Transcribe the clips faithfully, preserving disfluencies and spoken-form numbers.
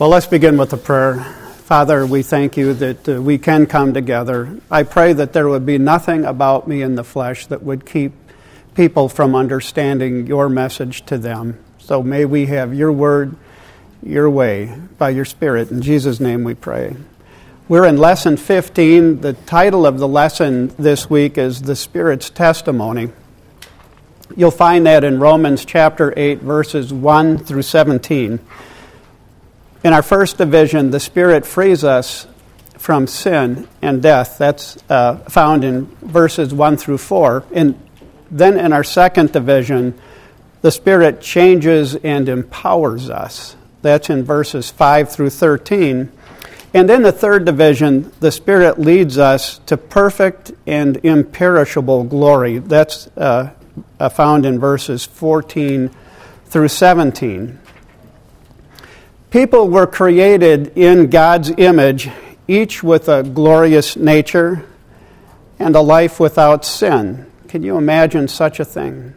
Well, let's begin with a prayer. Father, we thank you that uh, we can come together. I pray that there would be nothing about me in the flesh that would keep people from understanding your message to them. So may we have your word, your way, by your Spirit. In Jesus' name we pray. We're in Lesson fifteen. The title of the lesson this week is The Spirit's Testimony. You'll find that in Romans chapter eight, verses one through seventeen. In our first division, the Spirit frees us from sin and death. That's uh, found in verses one through four. And then in our second division, the Spirit changes and empowers us. That's in verses five through thirteen. And in the third division, the Spirit leads us to perfect and imperishable glory. That's uh, uh, found in verses fourteen through seventeen. People were created in God's image, each with a glorious nature and a life without sin. Can you imagine such a thing?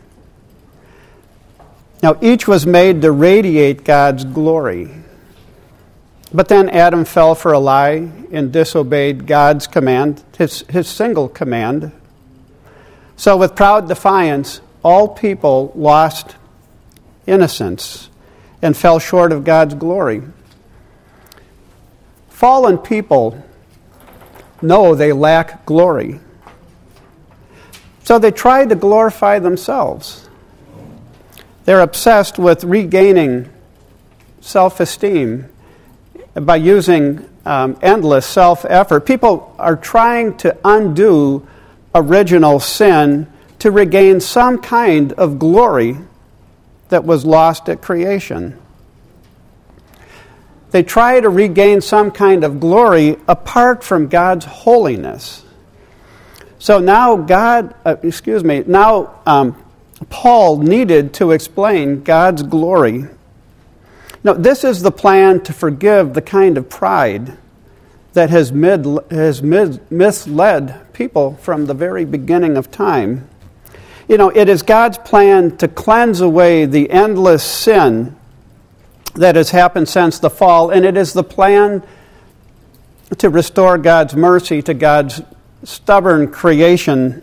Now, each was made to radiate God's glory. But then Adam fell for a lie and disobeyed God's command, his, his single command. So with proud defiance, all people lost innocence and fell short of God's glory. Fallen people know they lack glory. So they try to glorify themselves. They're obsessed with regaining self-esteem by using um, endless self-effort. People are trying to undo original sin to regain some kind of glory that was lost at creation. They try to regain some kind of glory apart from God's holiness. So now God, uh, excuse me, now um, Paul needed to explain God's glory. Now, this is the plan to forgive the kind of pride that has, mid, has mid, misled people from the very beginning of time. You know, it is God's plan to cleanse away the endless sin that has happened since the fall, and it is the plan to restore God's mercy to God's stubborn creation.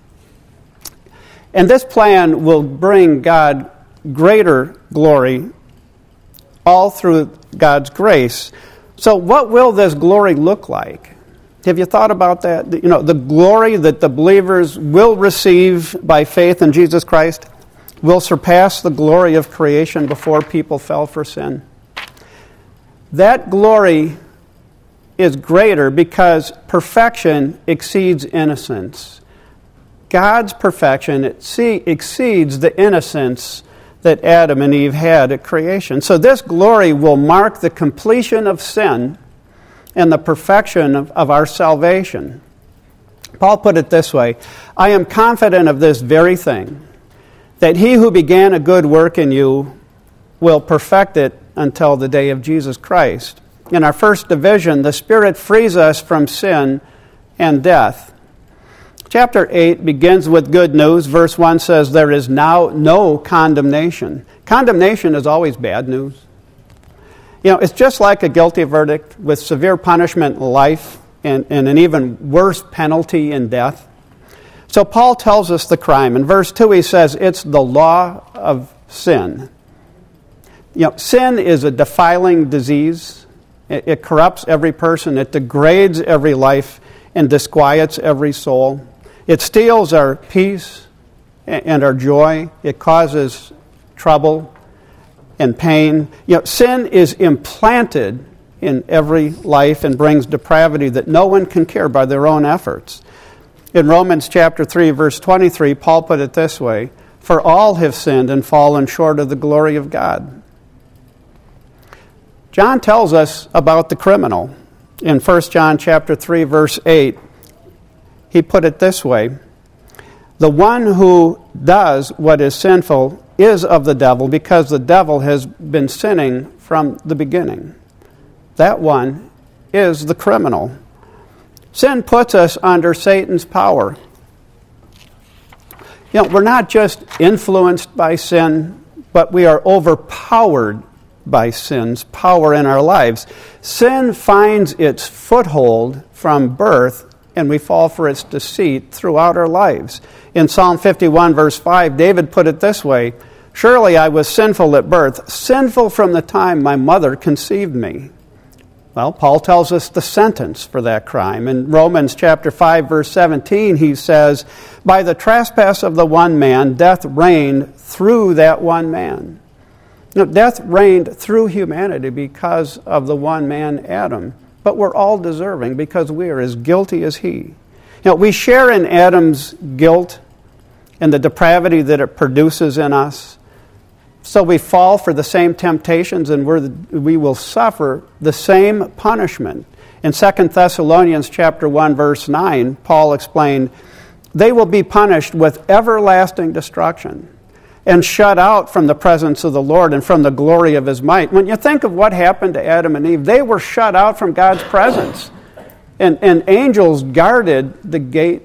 And this plan will bring God greater glory all through God's grace. So what will this glory look like? Have you thought about that? You know, the glory that the believers will receive by faith in Jesus Christ will surpass the glory of creation before people fell for sin. That glory is greater because perfection exceeds innocence. God's perfection exceeds the innocence that Adam and Eve had at creation. So this glory will mark the completion of sin and the perfection of, of our salvation. Paul put it this way, I am confident of this very thing, that he who began a good work in you will perfect it until the day of Jesus Christ. In our first division, the Spirit frees us from sin and death. Chapter eight begins with good news. Verse one says, there is now no condemnation. Condemnation is always bad news. You know, it's just like a guilty verdict with severe punishment in life and, and an even worse penalty in death. So Paul tells us the crime. In verse two he says, it's the law of sin. You know, sin is a defiling disease. It, it corrupts every person. It degrades every life and disquiets every soul. It steals our peace and our joy. It causes trouble and pain. You know, sin is implanted in every life and brings depravity that no one can cure by their own efforts. In Romans chapter three, verse twenty-three, Paul put it this way, for all have sinned and fallen short of the glory of God. John tells us about the criminal. In First John chapter three, verse eight, he put it this way, the one who does what is sinful is of the devil, because the devil has been sinning from the beginning. That one is the criminal. Sin puts us under Satan's power. You know, we're not just influenced by sin, but we are overpowered by sin's power in our lives. Sin finds its foothold from birth, and we fall for its deceit throughout our lives. In Psalm fifty-one, verse five, David put it this way, "Surely I was sinful at birth, sinful from the time my mother conceived me." Well, Paul tells us the sentence for that crime. In Romans chapter five, verse seventeen, he says, "By the trespass of the one man, death reigned through that one man." You know, death reigned through humanity because of the one man, Adam. But we're all deserving because we are as guilty as he. You know, we share in Adam's guilt and the depravity that it produces in us. So we fall for the same temptations, and we're the, we will suffer the same punishment. In Second Thessalonians chapter one, verse nine, Paul explained, "They will be punished with everlasting destruction and shut out from the presence of the Lord and from the glory of his might." When you think of what happened to Adam and Eve, they were shut out from God's presence. And, and angels guarded the gate,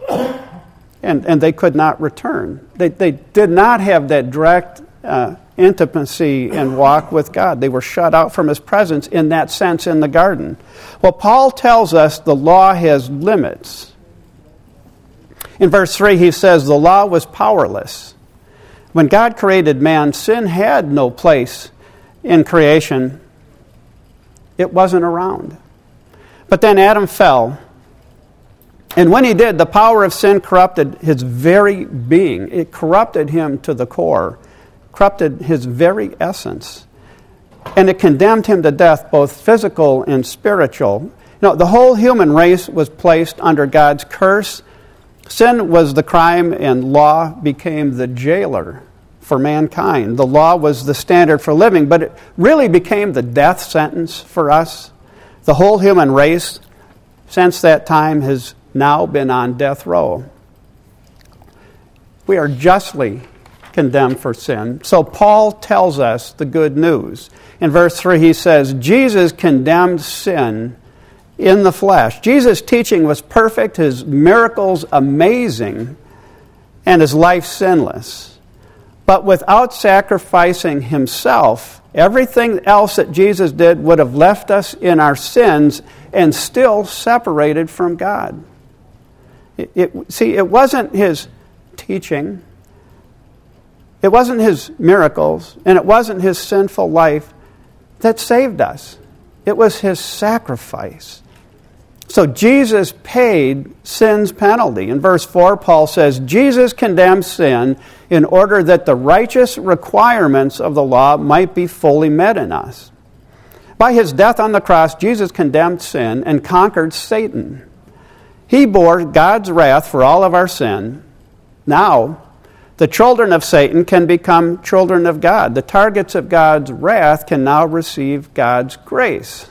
and, and they could not return. They, they did not have that direct Uh, intimacy and walk with God. They were shut out from his presence in that sense in the garden. Well, Paul tells us the law has limits. In verse three, he says the law was powerless. When God created man, sin had no place in creation. It wasn't around. But then Adam fell. And when he did, the power of sin corrupted his very being. It corrupted him to the core. Corrupted his very essence. And it condemned him to death, both physical and spiritual. You know, the whole human race was placed under God's curse. Sin was the crime, and law became the jailer for mankind. The law was the standard for living, but it really became the death sentence for us. The whole human race, since that time, has now been on death row. We are justly condemned for sin. So Paul tells us the good news. In verse three, he says, Jesus condemned sin in the flesh. Jesus' teaching was perfect, his miracles amazing, and his life sinless. But without sacrificing himself, everything else that Jesus did would have left us in our sins and still separated from God. It, it, see, it wasn't his teaching, it wasn't his miracles, and it wasn't his sinful life that saved us. It was his sacrifice. So Jesus paid sin's penalty. In verse four, Paul says, Jesus condemned sin in order that the righteous requirements of the law might be fully met in us. By his death on the cross, Jesus condemned sin and conquered Satan. He bore God's wrath for all of our sin. Now, the children of Satan can become children of God. The targets of God's wrath can now receive God's grace.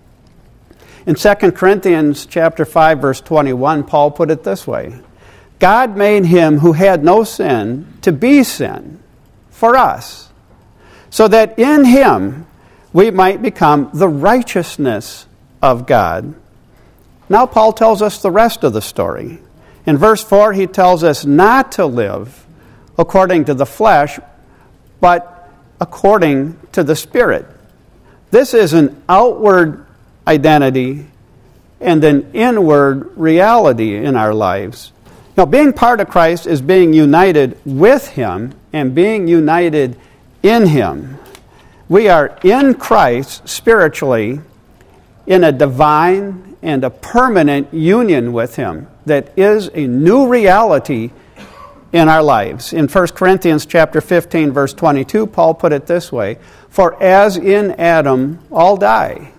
In Second Corinthians chapter five, verse twenty-one, Paul put it this way, God made him who had no sin to be sin for us, so that in him we might become the righteousness of God. Now Paul tells us the rest of the story. In verse four, he tells us not to live according to the flesh, but according to the Spirit. This is an outward identity and an inward reality in our lives. Now, being part of Christ is being united with him and being united in him. We are in Christ spiritually in a divine and a permanent union with him that is a new reality in our lives. In First Corinthians chapter fifteen, verse twenty-two, Paul put it this way, for as in Adam all die,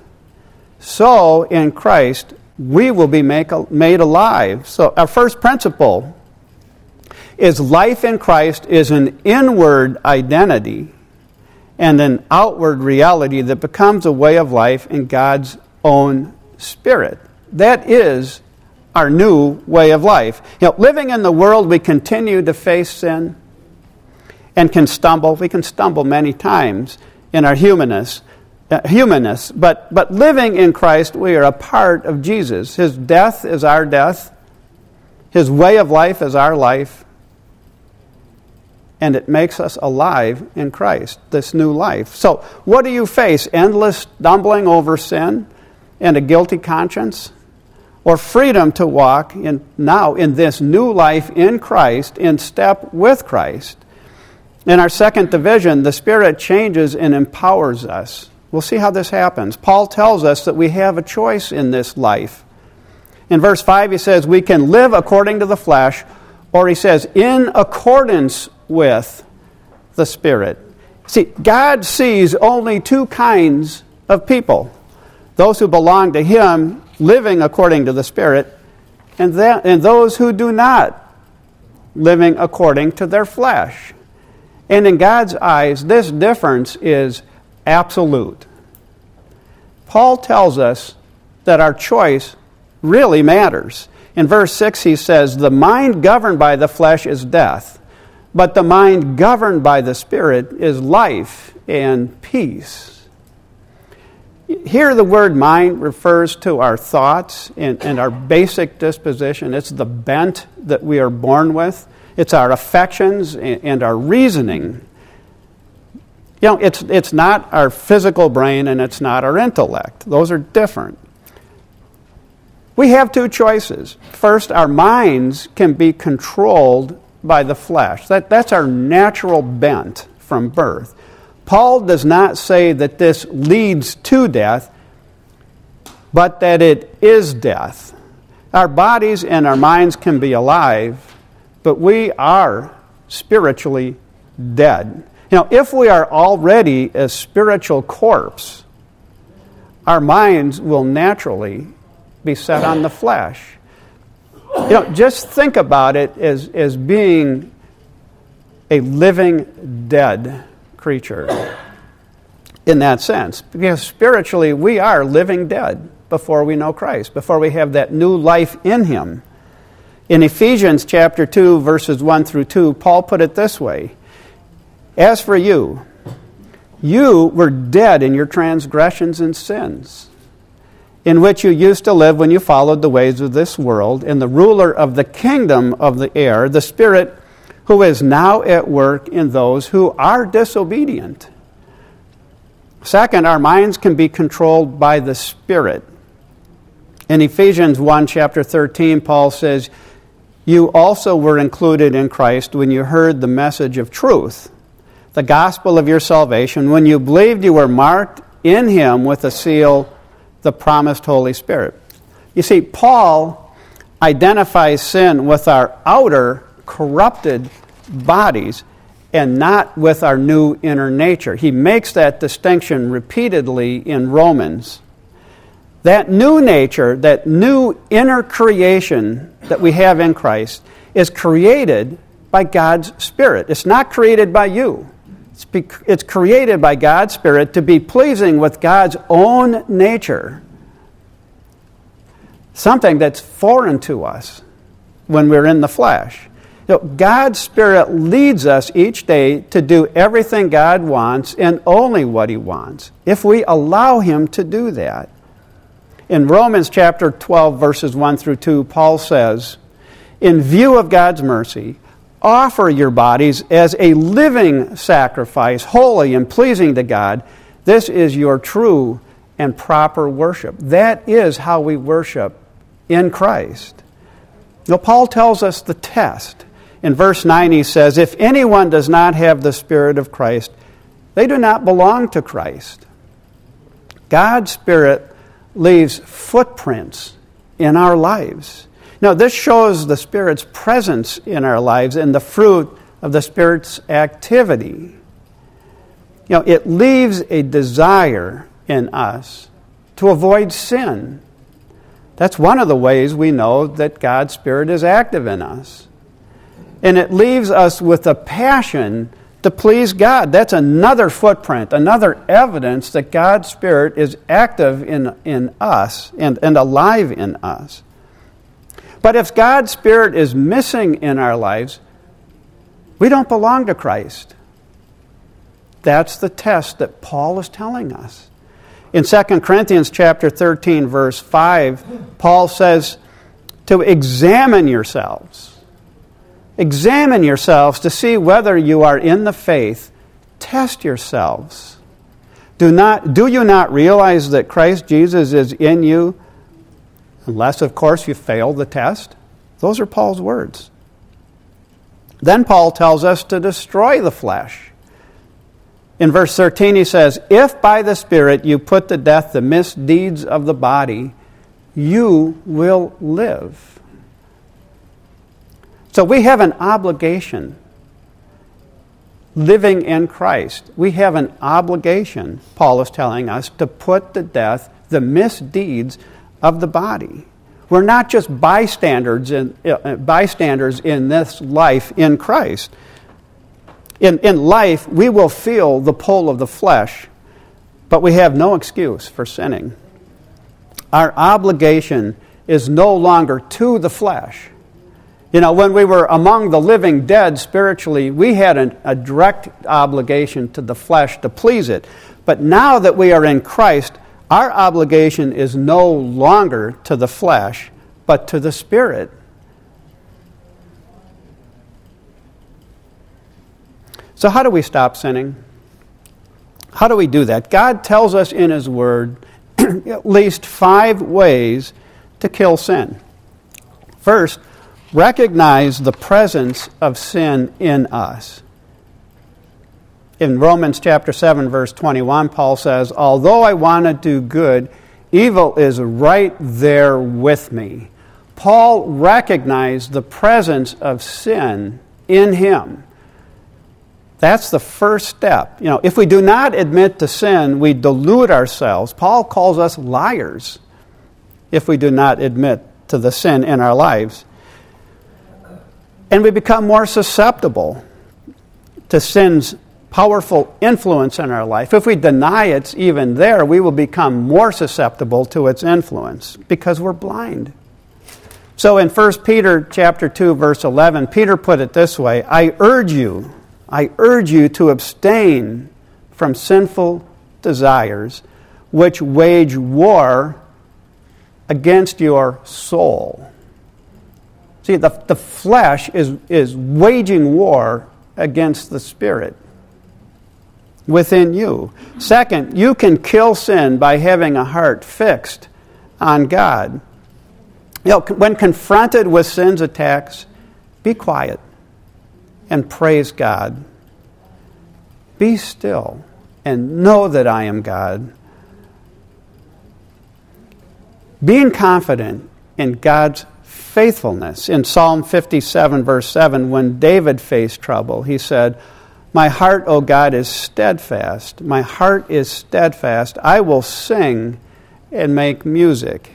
so in Christ we will be make, made alive. So our first principle is life in Christ is an inward identity and an outward reality that becomes a way of life in God's own Spirit. That is our new way of life. You know, living in the world, we continue to face sin and can stumble. We can stumble many times in our humanness, uh, humanness. But, but living in Christ, we are a part of Jesus. His death is our death. His way of life is our life. and it makes us alive in Christ, this new life. So what do you face? Endless stumbling over sin and a guilty conscience? Or freedom to walk in now in this new life in Christ, in step with Christ? In our second division, the Spirit changes and empowers us. We'll see how this happens. Paul tells us that we have a choice in this life. In verse five, he says, we can live according to the flesh, or he says, in accordance with the Spirit. See, God sees only two kinds of people. Those who belong to Him, living according to the Spirit, and, that, and those who do not, living according to their flesh. And in God's eyes, this difference is absolute. Paul tells us that our choice really matters. In verse six, he says, the mind governed by the flesh is death, but the mind governed by the Spirit is life and peace. Here the word mind refers to our thoughts and, and our basic disposition. It's the bent that we are born with. It's our affections and, and our reasoning. You know, it's, it's not our physical brain and it's not our intellect. Those are different. We have two choices. First, our minds can be controlled by the flesh. That, that's our natural bent from birth. Paul does not say that this leads to death, but that it is death. Our bodies and our minds can be alive, but we are spiritually dead. You know, if we are already a spiritual corpse, our minds will naturally be set on the flesh. You know, just think about it as, as being a living dead creature in that sense. Because spiritually, we are living dead before we know Christ, before we have that new life in Him. In Ephesians chapter two, verses one through two, Paul put it this way, as for you, you were dead in your transgressions and sins, in which you used to live when you followed the ways of this world, and the ruler of the kingdom of the air, the Spirit who is now at work in those who are disobedient. Second, our minds can be controlled by the Spirit. In Ephesians one, chapter thirteen, Paul says, you also were included in Christ when you heard the message of truth, the gospel of your salvation. When you believed, you were marked in Him with a seal, the promised Holy Spirit. You see, Paul identifies sin with our outer corrupted bodies and not with our new inner nature. He makes that distinction repeatedly in Romans. That new nature, that new inner creation that we have in Christ is created by God's Spirit. It's not created by you. It's, be, it's created by God's Spirit to be pleasing with God's own nature. Something that's foreign to us when we're in the flesh. You know, God's Spirit leads us each day to do everything God wants and only what He wants, if we allow Him to do that. In Romans chapter twelve, verses one through two, Paul says, in view of God's mercy, offer your bodies as a living sacrifice, holy and pleasing to God. This is your true and proper worship. That is how we worship in Christ. Now, Paul tells us the test. In verse nine, he says, if anyone does not have the Spirit of Christ, they do not belong to Christ. God's Spirit leaves footprints in our lives. Now, this shows the Spirit's presence in our lives and the fruit of the Spirit's activity. You know, it leaves a desire in us to avoid sin. That's one of the ways we know that God's Spirit is active in us. And it leaves us with a passion to please God. That's another footprint, another evidence that God's Spirit is active in, in us and, and alive in us. But if God's Spirit is missing in our lives, we don't belong to Christ. That's the test that Paul is telling us. In Second Corinthians chapter thirteen, verse five, Paul says to examine yourselves Examine yourselves to see whether you are in the faith. Test yourselves. Do not, do you not realize that Christ Jesus is in you? Unless, of course, you fail the test. Those are Paul's words. Then Paul tells us to destroy the flesh. In verse thirteen he says, if by the Spirit you put to death the misdeeds of the body, you will live. So we have an obligation. Living in Christ, we have an obligation, Paul is telling us, to put to death the misdeeds of the body. We're not just bystanders in, uh, bystanders in this life in Christ. In, in life, we will feel the pull of the flesh, but we have no excuse for sinning. Our obligation is no longer to the flesh. You know, when we were among the living dead spiritually, we had an, a direct obligation to the flesh to please it. But now that we are in Christ, our obligation is no longer to the flesh, but to the Spirit. So how do we stop sinning? How do we do that? God tells us in His Word at least five ways to kill sin. First, recognize the presence of sin in us. In Romans chapter seven, verse twenty-one, Paul says, although I want to do good, evil is right there with me. Paul recognized the presence of sin in him. That's the first step. You know, if we do not admit to sin, we delude ourselves. Paul calls us liars if we do not admit to the sin in our lives. And we become more susceptible to sin's powerful influence in our life. If we deny it's even there, we will become more susceptible to its influence because we're blind. So in First Peter chapter two, verse eleven, Peter put it this way, I urge you, I urge you to abstain from sinful desires which wage war against your soul. See, the, the flesh is, is waging war against the Spirit within you. Second, you can kill sin by having a heart fixed on God. You know, when confronted with sin's attacks, be quiet and praise God. Be still and know that I am God. Being confident in God's faithfulness. In Psalm fifty-seven, verse seven, when David faced trouble, he said, my heart, O God, is steadfast. My heart is steadfast. I will sing and make music.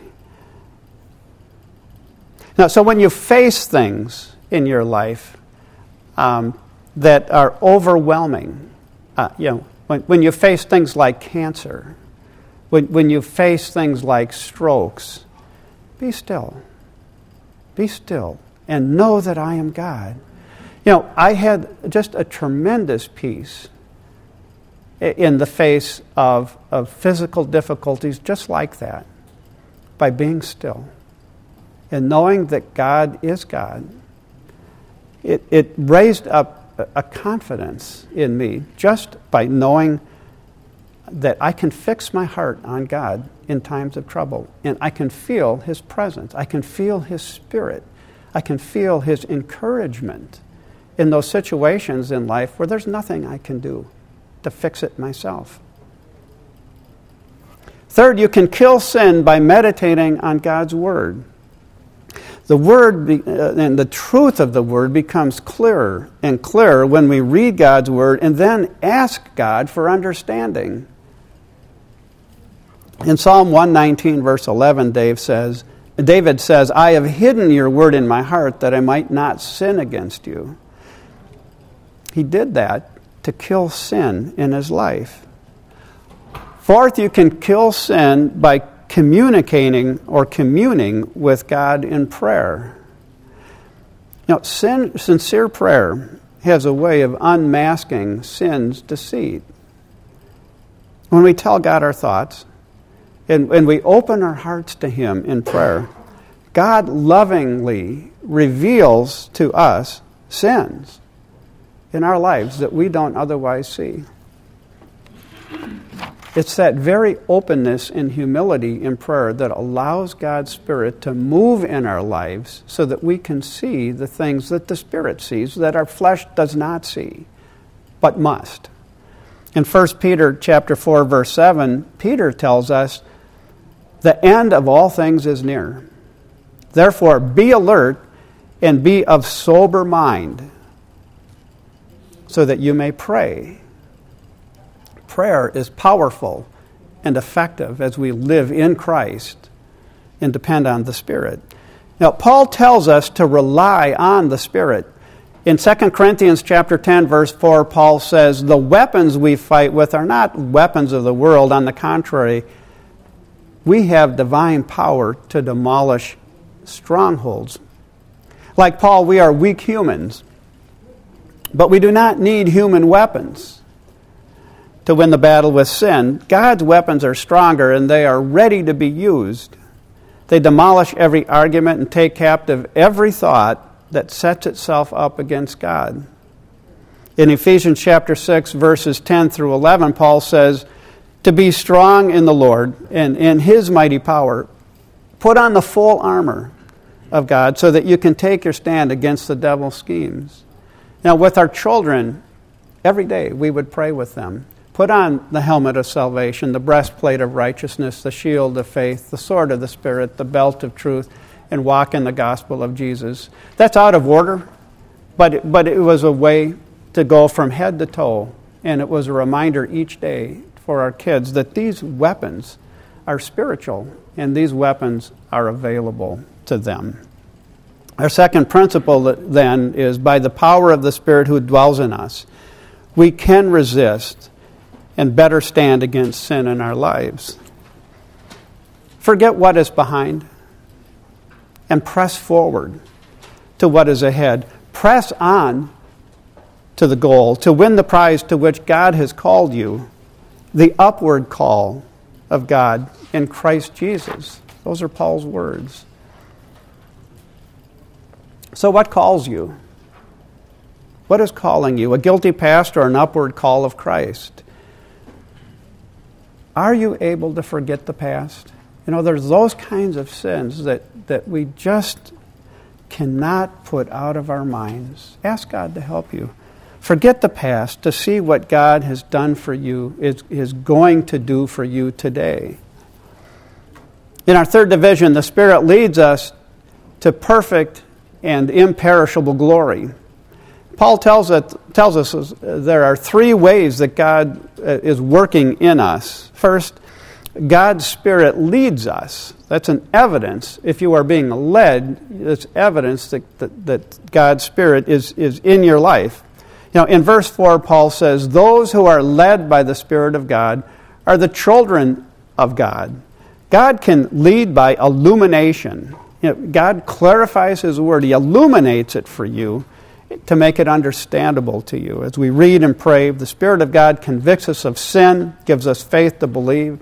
Now, so when you face things in your life um, that are overwhelming, uh, you know, when, when you face things like cancer, when, when you face things like strokes, be still. Be still and know that I am God. You know, I had just a tremendous peace in the face of, of physical difficulties just like that, by being still and knowing that God is God. It, it raised up a, a confidence in me just by knowing that I can fix my heart on God in times of trouble, and I can feel His presence. I can feel His Spirit. I can feel His encouragement in those situations in life where there's nothing I can do to fix it myself. Third, you can kill sin by meditating on God's Word. The Word be, uh, and the truth of the Word becomes clearer and clearer when we read God's Word and then ask God for understanding. In Psalm one nineteen, verse eleven, Dave says, David says, I have hidden your word in my heart that I might not sin against you. He did that to kill sin in his life. Fourth, you can kill sin by communicating or communing with God in prayer. You know, sin, sincere prayer has a way of unmasking sin's deceit. When we tell God our thoughts, and when we open our hearts to Him in prayer, God lovingly reveals to us sins in our lives that we don't otherwise see. It's that very openness and humility in prayer that allows God's Spirit to move in our lives so that we can see the things that the Spirit sees that our flesh does not see, but must. In First Peter chapter four, verse seven, Peter tells us, the end of all things is near. Therefore, be alert and be of sober mind so that you may pray. Prayer is powerful and effective as we live in Christ and depend on the Spirit. Now, Paul tells us to rely on the Spirit. In Second Corinthians chapter ten, verse four, Paul says, the weapons we fight with are not weapons of the world. On the contrary, we have divine power to demolish strongholds. Like Paul, we are weak humans, but we do not need human weapons to win the battle with sin. God's weapons are stronger and they are ready to be used. They demolish every argument and take captive every thought that sets itself up against God. In Ephesians chapter six, verses ten through eleven, Paul says, to be strong in the Lord and in His mighty power, put on the full armor of God so that you can take your stand against the devil's schemes. Now, with our children, every day we would pray with them. Put on the helmet of salvation, the breastplate of righteousness, the shield of faith, the sword of the Spirit, the belt of truth, and walk in the gospel of Jesus. That's out of order, but it, but it was a way to go from head to toe, and it was a reminder each day for our kids that these weapons are spiritual, and these weapons are available to them. Our second principle then is by the power of the Spirit who dwells in us, we can resist and better stand against sin in our lives. Forget what is behind and press forward to what is ahead. Press on to the goal, to win the prize to which God has called you, the upward call of God in Christ Jesus. Those are Paul's words. So what calls you? What is calling you? A guilty past or an upward call of Christ? Are you able to forget the past? You know, there's those kinds of sins that, that we just cannot put out of our minds. Ask God to help you. Forget the past to see what God has done for you, is, is going to do for you today. In our third division, the Spirit leads us to perfect and imperishable glory. Paul tells, it, tells us there are three ways that God is working in us. First, God's Spirit leads us. That's an evidence. If you are being led, it's evidence that, that, that God's Spirit is, is in your life. You know, in verse four, Paul says, those who are led by the Spirit of God are the children of God. God can lead by illumination. You know, God clarifies His Word. He illuminates it for you to make it understandable to you. As we read and pray, the Spirit of God convicts us of sin, gives us faith to believe,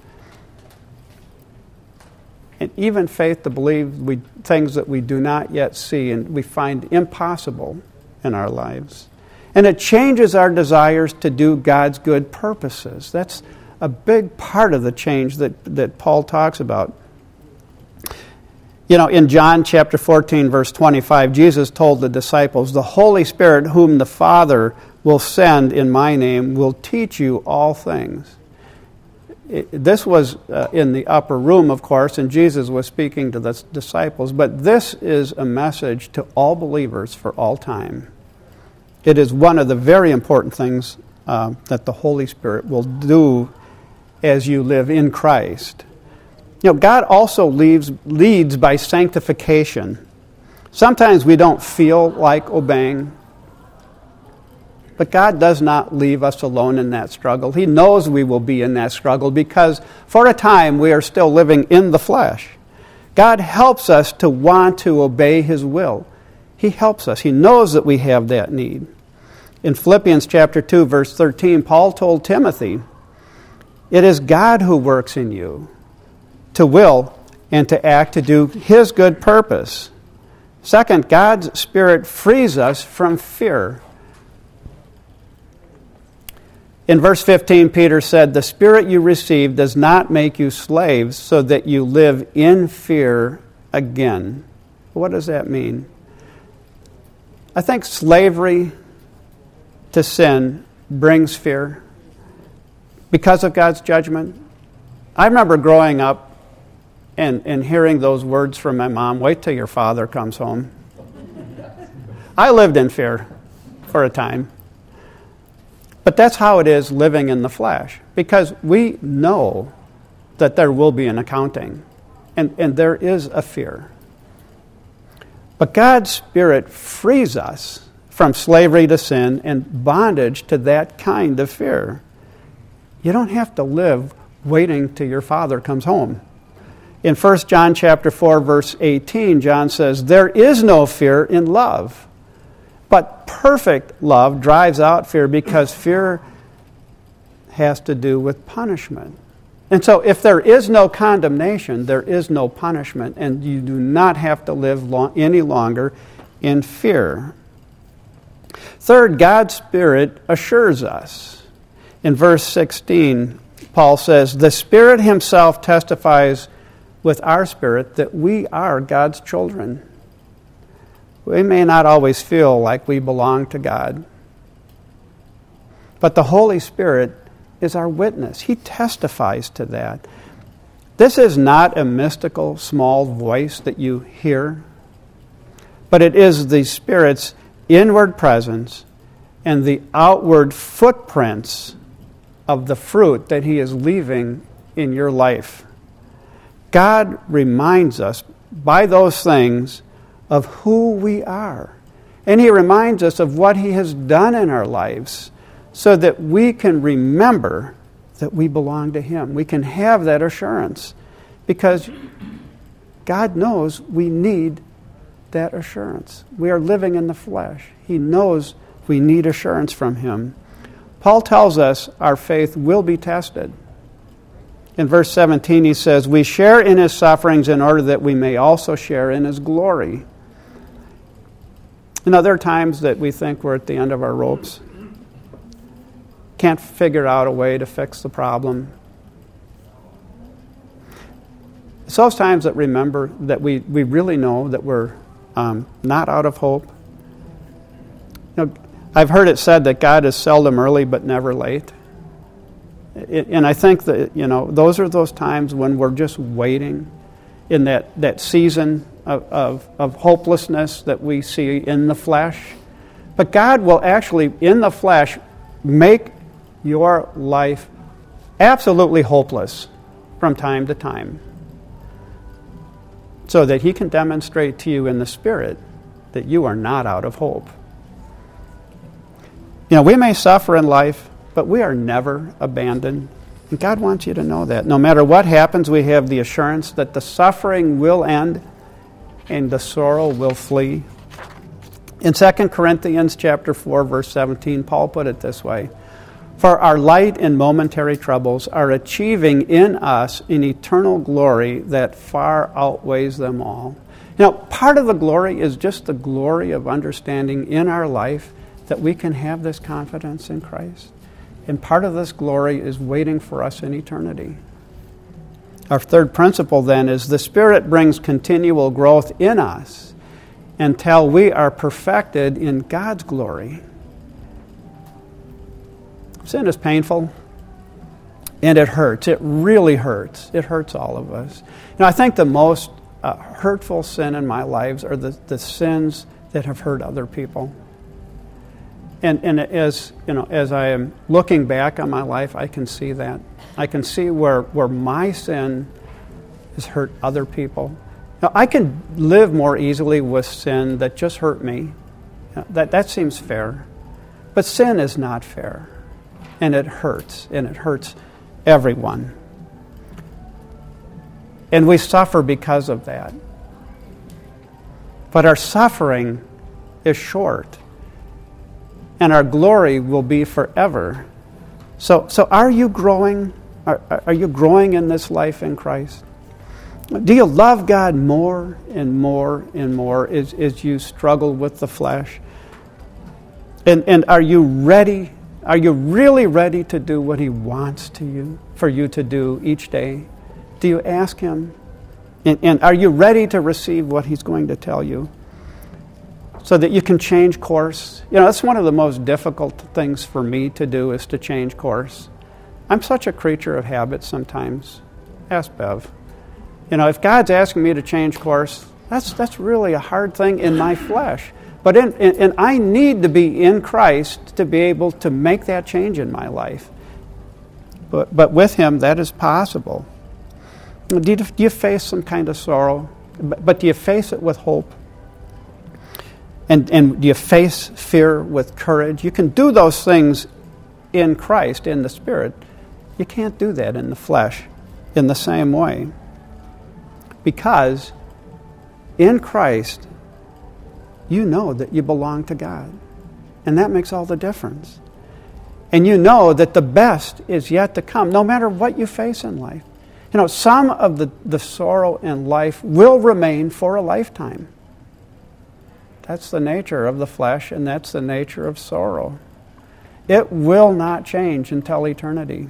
and even faith to believe we, things that we do not yet see and we find impossible in our lives. And it changes our desires to do God's good purposes. That's a big part of the change that, that Paul talks about. You know, in John chapter fourteen, verse twenty-five, Jesus told the disciples, the Holy Spirit whom the Father will send in my name will teach you all things. It, this was uh, in the upper room, of course, and Jesus was speaking to the disciples, but this is a message to all believers for all time. It is one of the very important things uh, that the Holy Spirit will do as you live in Christ. You know, God also leads, leads by sanctification. Sometimes we don't feel like obeying, but God does not leave us alone in that struggle. He knows we will be in that struggle because for a time we are still living in the flesh. God helps us to want to obey His will. He helps us. He knows that we have that need. In Philippians chapter two, verse thirteen, Paul told Timothy, it is God who works in you to will and to act to do His good purpose. Second, God's Spirit frees us from fear. In verse fifteen, Peter said, "The Spirit you received does not make you slaves so that you live in fear again." What does that mean? I think slavery to sin brings fear because of God's judgment. I remember growing up and, and hearing those words from my mom, "Wait till your father comes home." I lived in fear for a time. But that's how it is living in the flesh, because we know that there will be an accounting, and, and there is a fear. But God's Spirit frees us from slavery to sin and bondage to that kind of fear. You don't have to live waiting till your father comes home. In First John chapter four, verse eighteen, John says, "There is no fear in love, but perfect love drives out fear, because fear has to do with punishment." And so if there is no condemnation, there is no punishment, and you do not have to live long, any longer in fear. Third, God's Spirit assures us. In verse sixteen, Paul says, "The Spirit Himself testifies with our spirit that we are God's children." We may not always feel like we belong to God, but the Holy Spirit is our witness. He testifies to that. This is not a mystical small voice that you hear, but it is the Spirit's inward presence and the outward footprints of the fruit that He is leaving in your life. God reminds us by those things of who we are. And He reminds us of what He has done in our lives so that we can remember that we belong to Him. We can have that assurance because God knows we need that assurance. We are living in the flesh. He knows we need assurance from Him. Paul tells us our faith will be tested. In verse seventeen, he says, "We share in His sufferings in order that we may also share in His glory." You know, there are times that we think we're at the end of our ropes. Can't figure out a way to fix the problem. It's those times that remember that we, we really know that we're um, not out of hope. You know, I've heard it said that God is seldom early but never late. It, and I think that, you know, those are those times when we're just waiting in that, that season of, of, of hopelessness that we see in the flesh. But God will actually, in the flesh, make your life absolutely hopeless from time to time, so that He can demonstrate to you in the Spirit that you are not out of hope. You know, we may suffer in life, but we are never abandoned. And God wants you to know that. No matter what happens, we have the assurance that the suffering will end and the sorrow will flee. In Second Corinthians chapter four, verse seventeen, Paul put it this way: "For our light and momentary troubles are achieving in us an eternal glory that far outweighs them all." You know, part of the glory is just the glory of understanding in our life that we can have this confidence in Christ. And part of this glory is waiting for us in eternity. Our third principle, then, is the Spirit brings continual growth in us until we are perfected in God's glory. Sin is painful, and it hurts. It really hurts. It hurts all of us. You know, I think the most uh, hurtful sin in my lives are the, the sins that have hurt other people. And, and as you know, as I am looking back on my life, I can see that. I can see where, where my sin has hurt other people. Now, I can live more easily with sin that just hurt me. That, that seems fair. But sin is not fair. And it hurts. And it hurts everyone. And we suffer because of that. But our suffering is short. And our glory will be forever. So, so are you growing? Are, are you growing in this life in Christ? Do you love God more and more and more as, as you struggle with the flesh? And, and are you ready? Are you really ready to do what He wants to you, for you to do each day? Do you ask Him? And, and are you ready to receive what He's going to tell you so that you can change course? You know, that's one of the most difficult things for me to do, is to change course. I'm such a creature of habit sometimes. Ask Bev. You know, if God's asking me to change course, that's that's really a hard thing in my flesh. But in, in, and I need to be in Christ to be able to make that change in my life. But but with Him, that is possible. Do you, do you face some kind of sorrow? But, but do you face it with hope? And and do you face fear with courage? You can do those things in Christ, in the Spirit. You can't do that in the flesh in the same way. Because in Christ, you know that you belong to God. And that makes all the difference. And you know that the best is yet to come, no matter what you face in life. You know, some of the, the sorrow in life will remain for a lifetime. That's the nature of the flesh, and that's the nature of sorrow. It will not change until eternity.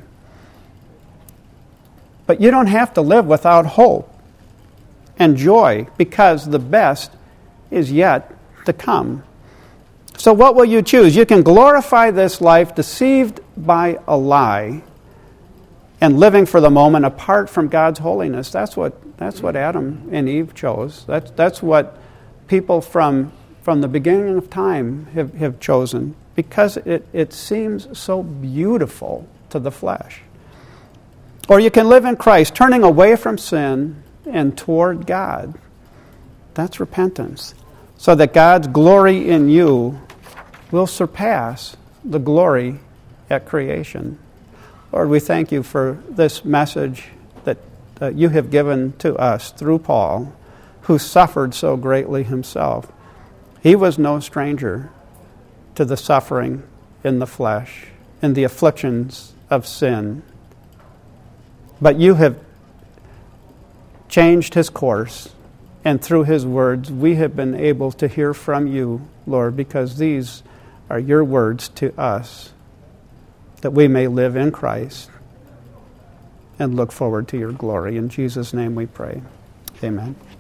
But you don't have to live without hope and joy, because the best is yet to come. So what will you choose? You can glorify this life deceived by a lie and living for the moment apart from God's holiness. That's what that's what Adam and Eve chose. That's that's what people from from the beginning of time have, have chosen, because it, it seems so beautiful to the flesh. Or you can live in Christ, turning away from sin and toward God. That's repentance. So that God's glory in you will surpass the glory at creation. Lord, we thank you for this message that uh, you have given to us through Paul, who suffered so greatly himself. He was no stranger to the suffering in the flesh and the afflictions of sin. But you have changed his course, and through his words we have been able to hear from you, Lord, because these are your words to us, that we may live in Christ and look forward to your glory. In Jesus' name we pray. Amen.